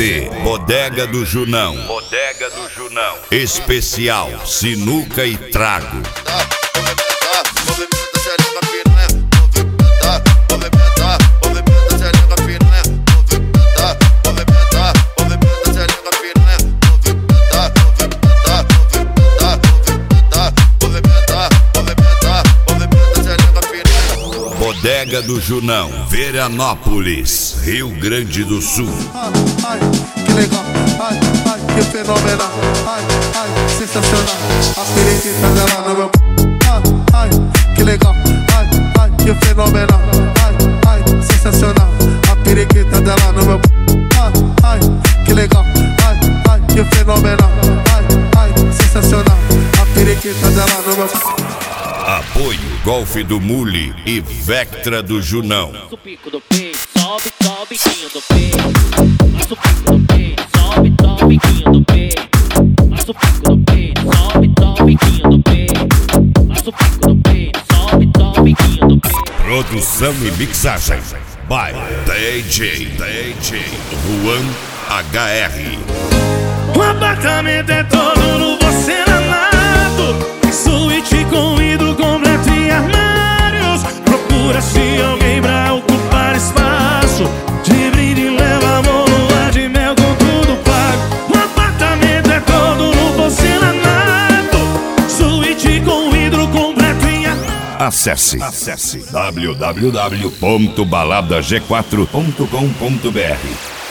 CD Bodega do Junão. Bodega do Junão. Especial Sinuca e Trago. Bodega do Junão, Veranópolis, Rio Grande do Sul. Ai, que legal, ai, que fenomenal, ai, sensacional. A periquita dela no meu. Ai, que legal, ai, que fenomenal, ai, sensacional. A periquita dela no meu. Ai, que legal, ai, que fenomenal, ai, sensacional. A periquita dela no meu. Apoio Golfe do Mule e Vectra do Junão. Passa o pico do peito, sobe, sobe, biquinho do peito. Passa o pico do peito, sobe, sobe, biquinho do peito. Passa o pico do peito, sobe, sobe, biquinho do peito. Passa o pico do peito, sobe, sobe, biquinho do peito. Produção e mixagem by DJ Juan HR. O apartamento é todo no porcelanato, suíte com vidro completo e armários. Procura-se alguém pra ocupar espaço. De brinde leva amor, lua de mel com tudo pago. O apartamento é todo no porcelanato, suíte com vidro completo e armários. Acesse www.baladag4.com.br.